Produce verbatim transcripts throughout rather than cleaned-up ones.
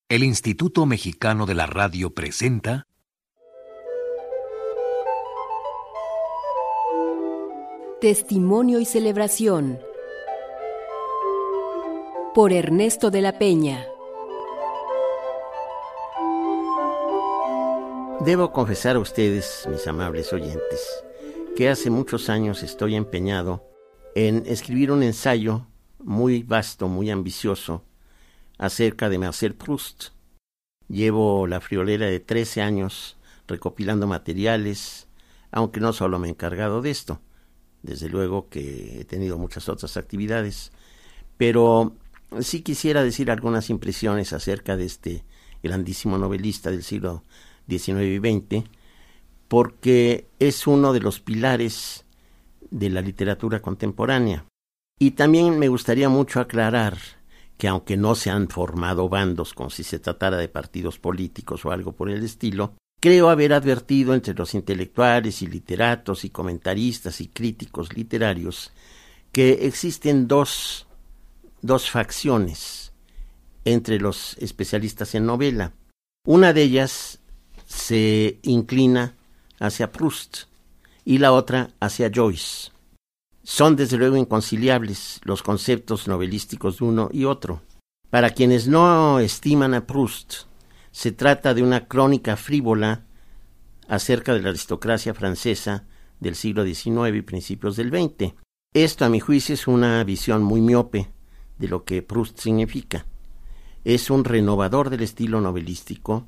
El Instituto Mexicano de la Radio presenta Testimonio y celebración por Ernesto de la Peña. Debo confesar a ustedes, mis amables oyentes, que hace muchos años estoy empeñado en escribir un ensayo muy vasto, muy ambicioso, acerca de Marcel Proust. Llevo la friolera de trece años recopilando materiales, aunque no solo me he encargado de esto, desde luego que he tenido muchas otras actividades, pero sí quisiera decir algunas impresiones acerca de este grandísimo novelista del siglo diecinueve y veinte, porque es uno de los pilares de la literatura contemporánea. Y también me gustaría mucho aclarar que aunque no se han formado bandos como si se tratara de partidos políticos o algo por el estilo, creo haber advertido entre los intelectuales y literatos y comentaristas y críticos literarios que existen dos, dos facciones entre los especialistas en novela. Una de ellas se inclina hacia Proust y la otra hacia Joyce. Son desde luego inconciliables los conceptos novelísticos de uno y otro. Para quienes no estiman a Proust, se trata de una crónica frívola acerca de la aristocracia francesa del siglo diecinueve y principios del veinte. Esto, a mi juicio, es una visión muy miope de lo que Proust significa. Es un renovador del estilo novelístico,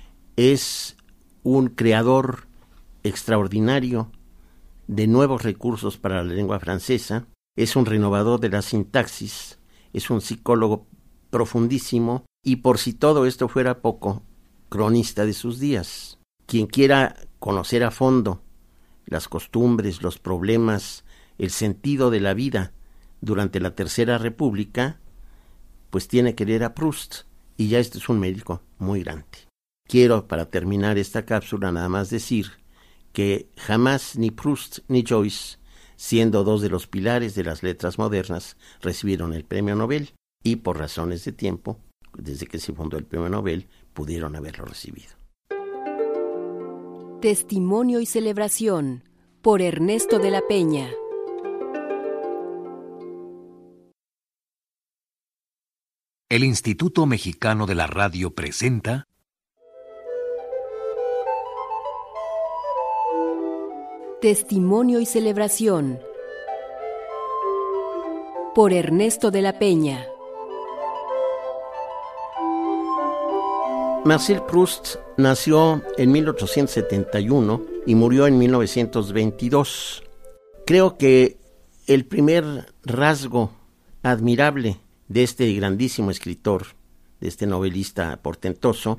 es un creador extraordinario de nuevos recursos para la lengua francesa, es un renovador de la sintaxis, es un psicólogo profundísimo y, por si todo esto fuera poco, cronista de sus días. Quien quiera conocer a fondo las costumbres, los problemas, el sentido de la vida durante la Tercera República, pues tiene que leer a Proust, y ya este es un médico muy grande. Quiero, para terminar esta cápsula, nada más decir que jamás ni Proust ni Joyce, siendo dos de los pilares de las letras modernas, recibieron el premio Nobel, y por razones de tiempo, desde que se fundó el premio Nobel, pudieron haberlo recibido. Testimonio y celebración por Ernesto de la Peña. El Instituto Mexicano de la Radio presenta Testimonio y celebración por Ernesto de la Peña. Marcel Proust nació en mil ochocientos setenta y uno y murió en mil novecientos veintidós. Creo que el primer rasgo admirable de este grandísimo escritor, de este novelista portentoso,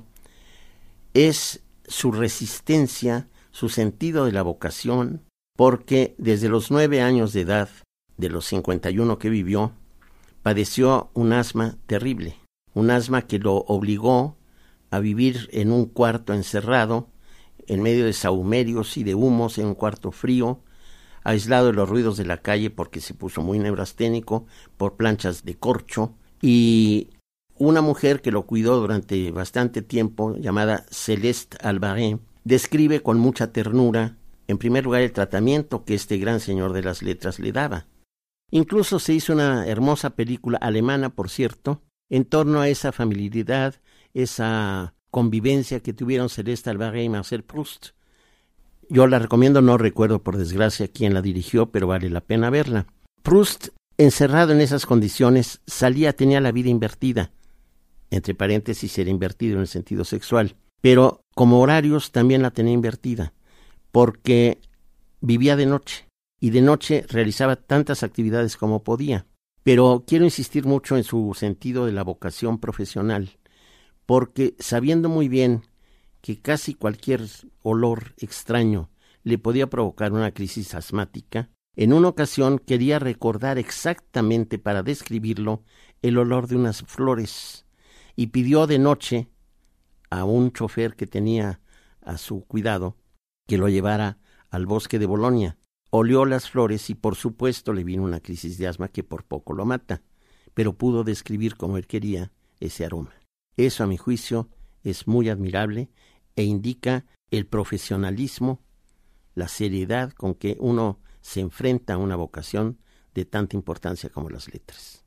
es su resistencia, su sentido de la vocación, porque desde los nueve años de edad, de los cincuenta y uno que vivió, padeció un asma terrible, un asma que lo obligó a vivir en un cuarto encerrado, en medio de sahumerios y de humos, en un cuarto frío, aislado de los ruidos de la calle porque se puso muy neurasténico por planchas de corcho, y una mujer que lo cuidó durante bastante tiempo, llamada Céleste Albaret, describe con mucha ternura, en primer lugar, el tratamiento que este gran señor de las letras le daba. Incluso se hizo una hermosa película alemana, por cierto, en torno a esa familiaridad, esa convivencia que tuvieron Céleste Albaret y Marcel Proust. Yo la recomiendo, no recuerdo por desgracia quién la dirigió, pero vale la pena verla. Proust, encerrado en esas condiciones, salía, tenía la vida invertida, entre paréntesis era invertido en el sentido sexual, pero como horarios también la tenía invertida, porque vivía de noche, y de noche realizaba tantas actividades como podía. Pero quiero insistir mucho en su sentido de la vocación profesional, porque sabiendo muy bien que casi cualquier olor extraño le podía provocar una crisis asmática, en una ocasión quería recordar exactamente para describirlo el olor de unas flores, y pidió de noche a un chofer que tenía a su cuidado que lo llevara al bosque de Bolonia. Olió las flores y por supuesto le vino una crisis de asma que por poco lo mata, pero pudo describir como él quería ese aroma. Eso, a mi juicio, es muy admirable e indica el profesionalismo, la seriedad con que uno se enfrenta a una vocación de tanta importancia como las letras.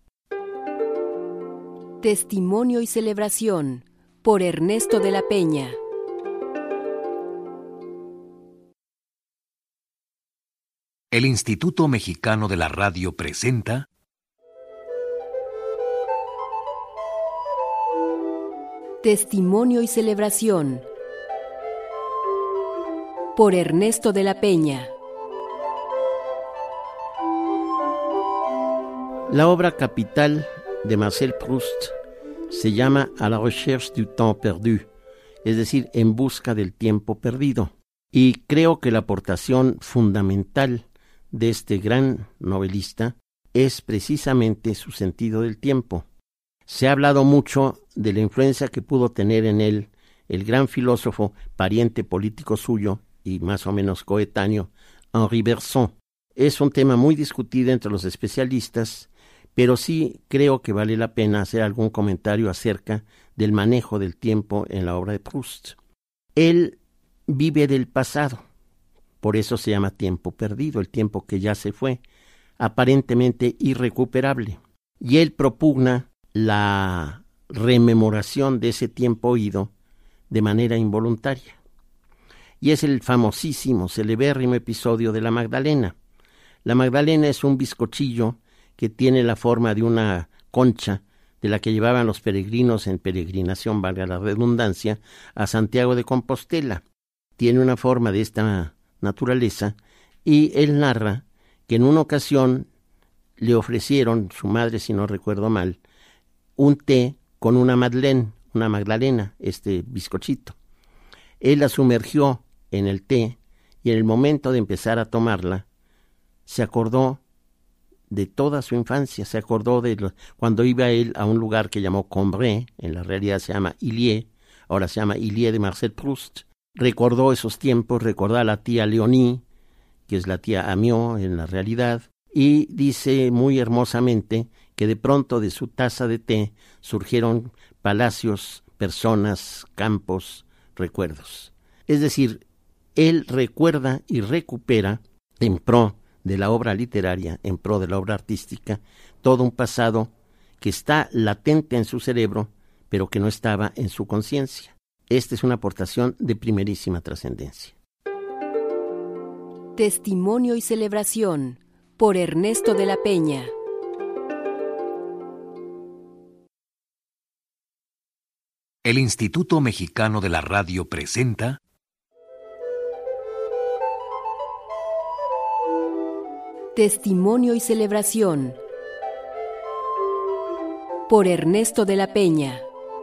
Testimonio y celebración por Ernesto de la Peña. El Instituto Mexicano de la Radio presenta Testimonio y celebración por Ernesto de la Peña. La obra capital de Marcel Proust se llama A la recherche du temps perdu, es decir, En busca del tiempo perdido. Y creo que la aportación fundamental de este gran novelista es precisamente su sentido del tiempo. Se ha hablado mucho de la influencia que pudo tener en él el gran filósofo, pariente político suyo y más o menos coetáneo, Henri Bergson. Es un tema muy discutido entre los especialistas, pero sí creo que vale la pena hacer algún comentario acerca del manejo del tiempo en la obra de Proust. Él vive del pasado, por eso se llama tiempo perdido, el tiempo que ya se fue, aparentemente irrecuperable. Y él propugna la rememoración de ese tiempo oído de manera involuntaria. Y es el famosísimo, celebérrimo episodio de la Magdalena. La Magdalena es un bizcochillo que tiene la forma de una concha de la que llevaban los peregrinos en peregrinación, valga la redundancia, a Santiago de Compostela. Tiene una forma de esta naturaleza y él narra que en una ocasión le ofrecieron, su madre si no recuerdo mal, un té con una madeleine, una magdalena, este bizcochito. Él la sumergió en el té y en el momento de empezar a tomarla se acordó de toda su infancia, se acordó de lo, cuando iba él a un lugar que llamó Combray, en la realidad se llama Illier, ahora se llama Illier de Marcel Proust. Recordó esos tiempos, recordó a la tía Leonie, que es la tía Amiot en la realidad, y dice muy hermosamente que de pronto de su taza de té surgieron palacios, personas, campos, recuerdos. Es decir, él recuerda y recupera en pro de la obra literaria, en pro de la obra artística, todo un pasado que está latente en su cerebro, pero que no estaba en su conciencia. Esta es una aportación de primerísima trascendencia. Testimonio y celebración por Ernesto de la Peña. El Instituto Mexicano de la Radio presenta Testimonio y celebración por Ernesto de la Peña.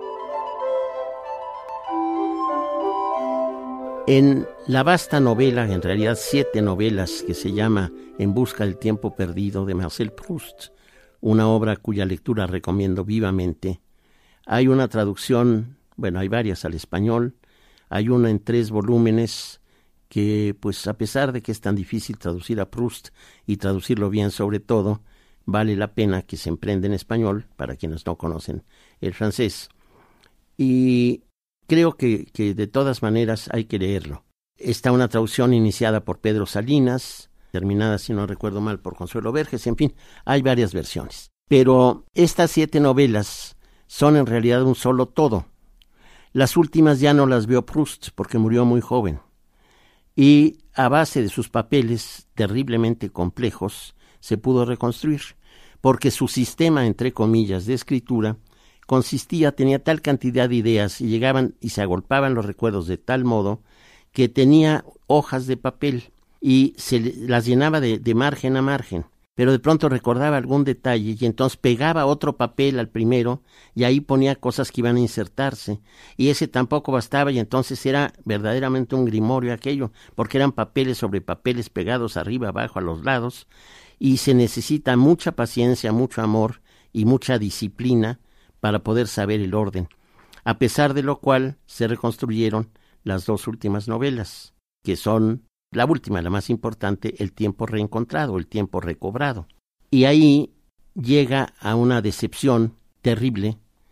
En la vasta novela, en realidad siete novelas, que se llama En busca del tiempo perdido de Marcel Proust, una obra cuya lectura recomiendo vivamente, hay una traducción, bueno, hay varias al español, hay una en tres volúmenes que, pues a pesar de que es tan difícil traducir a Proust y traducirlo bien sobre todo, vale la pena que se emprenda en español para quienes no conocen el francés. Y creo que, que de todas maneras hay que leerlo. Está una traducción iniciada por Pedro Salinas, terminada, si no recuerdo mal, por Consuelo Verges, en fin, hay varias versiones. Pero estas siete novelas son en realidad un solo todo. Las últimas ya no las vio Proust porque murió muy joven. Y a base de sus papeles terriblemente complejos se pudo reconstruir, porque su sistema, entre comillas, de escritura consistía, tenía tal cantidad de ideas y llegaban y se agolpaban los recuerdos de tal modo que tenía hojas de papel y se las llenaba de, de margen a margen, pero de pronto recordaba algún detalle y entonces pegaba otro papel al primero y ahí ponía cosas que iban a insertarse y ese tampoco bastaba y entonces era verdaderamente un grimorio aquello, porque eran papeles sobre papeles pegados arriba, abajo, a los lados, y se necesita mucha paciencia, mucho amor y mucha disciplina para poder saber el orden, a pesar de lo cual se reconstruyeron las dos últimas novelas, que son la última, la más importante, El tiempo reencontrado, El tiempo recobrado. Y ahí llega a una decepción terrible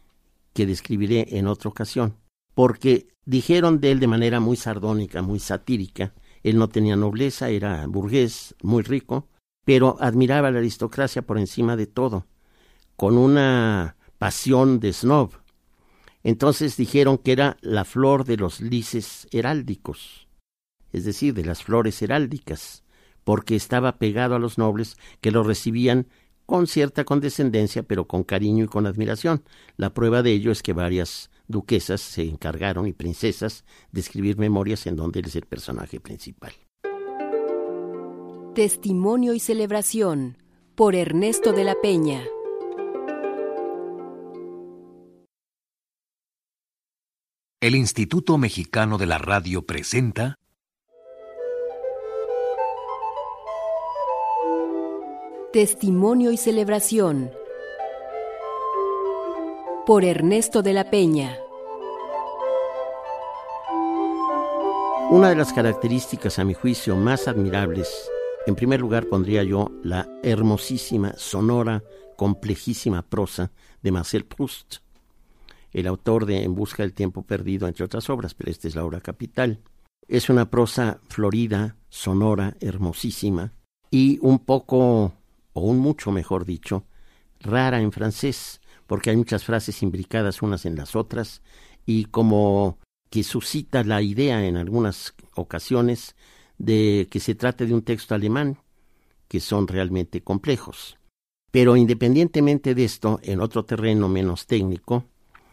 que describiré en otra ocasión, porque dijeron de él de manera muy sardónica, muy satírica. Él no tenía nobleza, era burgués, muy rico, pero admiraba a la aristocracia por encima de todo, con una pasión de snob. Entonces dijeron que era la flor de los lises heráldicos, es decir, de las flores heráldicas, porque estaba pegado a los nobles que lo recibían con cierta condescendencia, pero con cariño y con admiración. La prueba de ello es que varias duquesas se encargaron, y princesas, de escribir memorias en donde él es el personaje principal. Testimonio y celebración, por Ernesto de la Peña. El Instituto Mexicano de la Radio presenta Testimonio y celebración, por Ernesto de la Peña. Una de las características, a mi juicio, más admirables, en primer lugar pondría yo la hermosísima, sonora, complejísima prosa de Marcel Proust, el autor de En busca del tiempo perdido, entre otras obras, pero esta es la obra capital. Es una prosa florida, sonora, hermosísima, y un poco, o un mucho mejor dicho, rara en francés, porque hay muchas frases imbricadas unas en las otras, y como que suscita la idea en algunas ocasiones de que se trate de un texto alemán, que son realmente complejos. Pero independientemente de esto, en otro terreno menos técnico,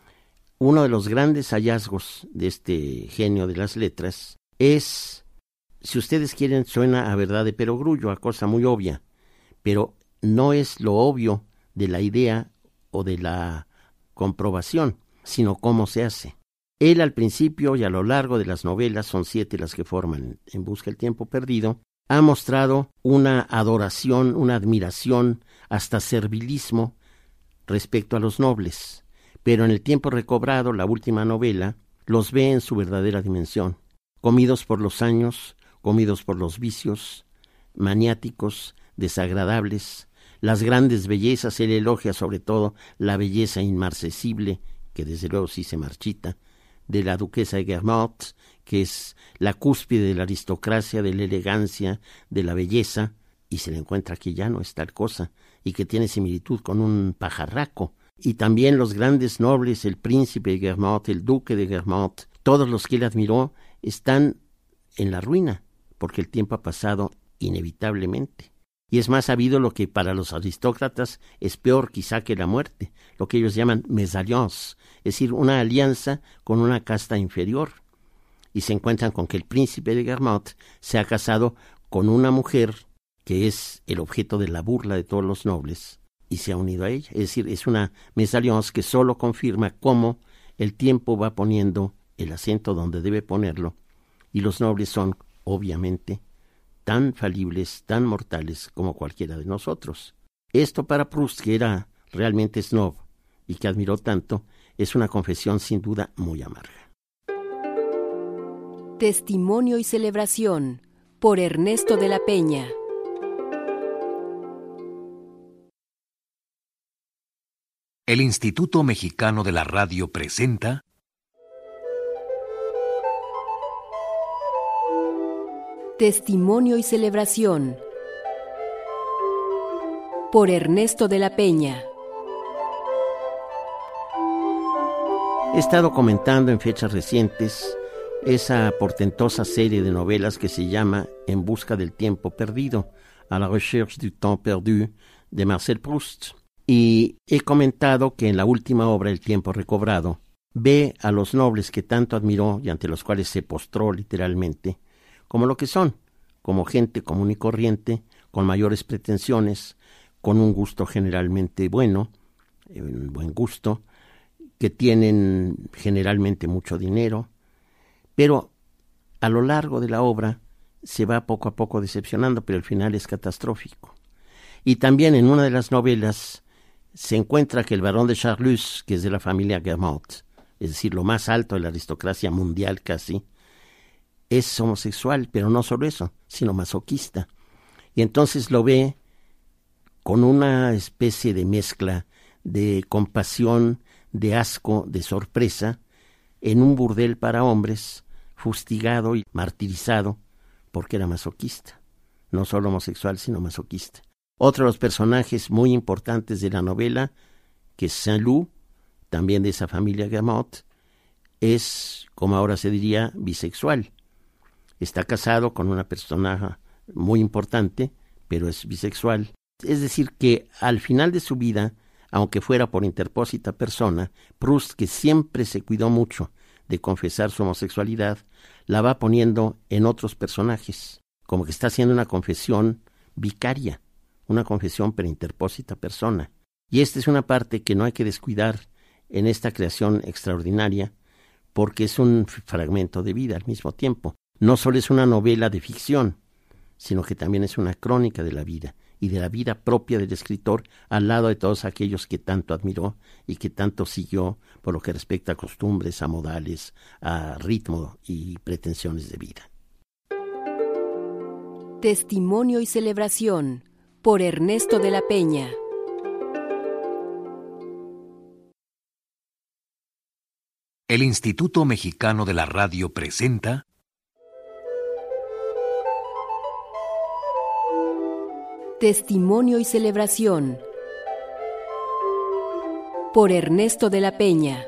uno de los grandes hallazgos de este genio de las letras es, si ustedes quieren, suena a verdad de perogrullo, a cosa muy obvia, pero no es lo obvio de la idea o de la comprobación, sino cómo se hace. Él al principio y a lo largo de las novelas, son siete las que forman En busca del tiempo perdido, ha mostrado una adoración, una admiración, hasta servilismo respecto a los nobles. Pero en El tiempo recobrado, la última novela, los ve en su verdadera dimensión, comidos por los años, comidos por los vicios, maniáticos, desagradables, las grandes bellezas. Él elogia sobre todo la belleza inmarcesible, que desde luego sí se marchita, de la duquesa de Guermantes, que es la cúspide de la aristocracia, de la elegancia, de la belleza, y se le encuentra que ya no es tal cosa, y que tiene similitud con un pajarraco. Y también los grandes nobles, el príncipe de Guermantes, el duque de Guermantes, todos los que él admiró, están en la ruina, porque el tiempo ha pasado inevitablemente. Y es más sabido lo que para los aristócratas es peor quizá que la muerte, lo que ellos llaman mésalliance, es decir, una alianza con una casta inferior. Y se encuentran con que el príncipe de Guermantes se ha casado con una mujer que es el objeto de la burla de todos los nobles, y se ha unido a ella. Es decir, es una mésalliance que solo confirma cómo el tiempo va poniendo el acento donde debe ponerlo, y los nobles son, obviamente, tan falibles, tan mortales como cualquiera de nosotros. Esto para Proust, que era realmente snob y que admiró tanto, es una confesión sin duda muy amarga. Testimonio y celebración, por Ernesto de la Peña. El Instituto Mexicano de la Radio presenta Testimonio y celebración, por Ernesto de la Peña. He estado comentando en fechas recientes esa portentosa serie de novelas que se llama En busca del tiempo perdido, à la recherche du temps perdu, de Marcel Proust. Y he comentado que en la última obra, El tiempo recobrado, ve a los nobles que tanto admiró y ante los cuales se postró literalmente, como lo que son, como gente común y corriente, con mayores pretensiones, con un gusto generalmente bueno, un buen gusto, que tienen generalmente mucho dinero, pero a lo largo de la obra se va poco a poco decepcionando, pero el final es catastrófico. Y también en una de las novelas se encuentra que el barón de Charlus, que es de la familia Guermantes, es decir, lo más alto de la aristocracia mundial casi, es homosexual, pero no solo eso, sino masoquista. Y entonces lo ve con una especie de mezcla de compasión, de asco, de sorpresa, en un burdel para hombres, fustigado y martirizado porque era masoquista, no solo homosexual, sino masoquista. Otro de los personajes muy importantes de la novela, que es Saint-Loup, también de esa familia Gamotte, es, como ahora se diría, bisexual. Está casado con una persona muy importante, pero es bisexual. Es decir, que al final de su vida, aunque fuera por interpósita persona, Proust, que siempre se cuidó mucho de confesar su homosexualidad, la va poniendo en otros personajes, como que está haciendo una confesión vicaria, una confesión per interpósita persona. Y esta es una parte que no hay que descuidar en esta creación extraordinaria, porque es un fragmento de vida al mismo tiempo. No solo es una novela de ficción, sino que también es una crónica de la vida, y de la vida propia del escritor al lado de todos aquellos que tanto admiró y que tanto siguió por lo que respecta a costumbres, a modales, a ritmo y pretensiones de vida. Testimonio y celebración por Ernesto de la Peña. El Instituto Mexicano de la Radio presenta Testimonio y celebración por Ernesto de la Peña.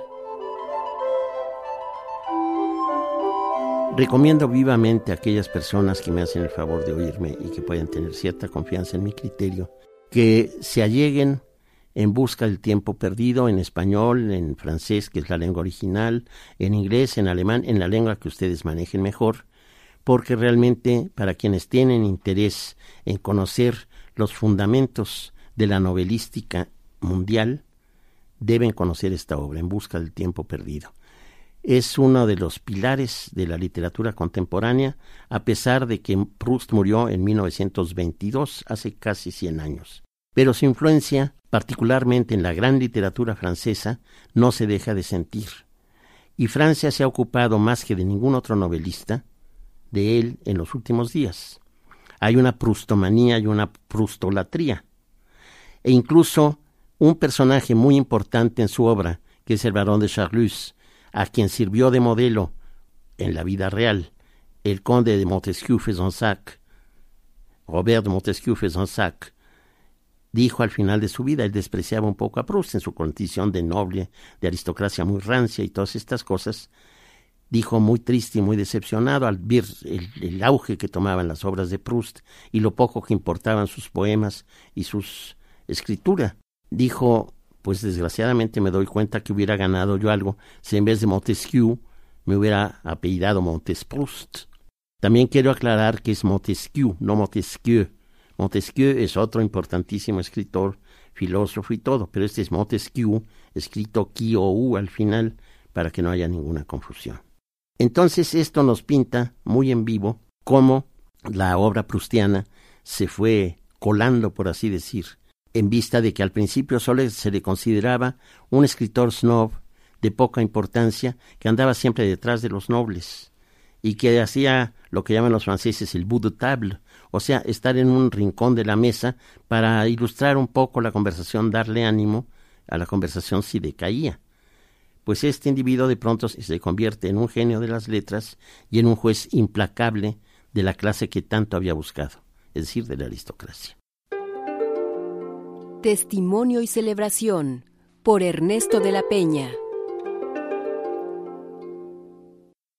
Recomiendo vivamente a aquellas personas que me hacen el favor de oírme y que pueden tener cierta confianza en mi criterio, que se alleguen En busca del tiempo perdido, en español, en francés, que es la lengua original, en inglés, en alemán, en la lengua que ustedes manejen mejor, porque realmente para quienes tienen interés en conocer los fundamentos de la novelística mundial, deben conocer esta obra, En busca del tiempo perdido. Es uno de los pilares de la literatura contemporánea, a pesar de que Proust murió en mil novecientos veintidós, hace casi cien años. Pero su influencia, particularmente en la gran literatura francesa, no se deja de sentir. Y Francia se ha ocupado más que de ningún otro novelista de él en los últimos días. Hay una prustomanía y una prustolatría. E incluso un personaje muy importante en su obra, que es el barón de Charlus, a quien sirvió de modelo en la vida real, el conde de Montesquieu-Fezensac, Robert de Montesquieu-Fezensac, dijo al final de su vida, él despreciaba un poco a Proust en su condición de noble, de aristocracia muy rancia y todas estas cosas, dijo muy triste y muy decepcionado al ver el, el auge que tomaban las obras de Proust y lo poco que importaban sus poemas y sus escritura. Dijo, pues desgraciadamente me doy cuenta que hubiera ganado yo algo si en vez de Montesquieu me hubiera apellidado Montesproust. También quiero aclarar que es Montesquieu, no Montesquieu. Montesquieu es otro importantísimo escritor, filósofo y todo, pero este es Montesquieu, escrito Q o U al final, para que no haya ninguna confusión. Entonces esto nos pinta muy en vivo cómo la obra proustiana se fue colando, por así decir, en vista de que al principio solo se le consideraba un escritor snob de poca importancia que andaba siempre detrás de los nobles y que hacía lo que llaman los franceses el bout de table, o sea, estar en un rincón de la mesa para ilustrar un poco la conversación, darle ánimo a la conversación si decaía. Pues este individuo de pronto se convierte en un genio de las letras y en un juez implacable de la clase que tanto había buscado, es decir, de la aristocracia. Testimonio y celebración por Ernesto de la Peña.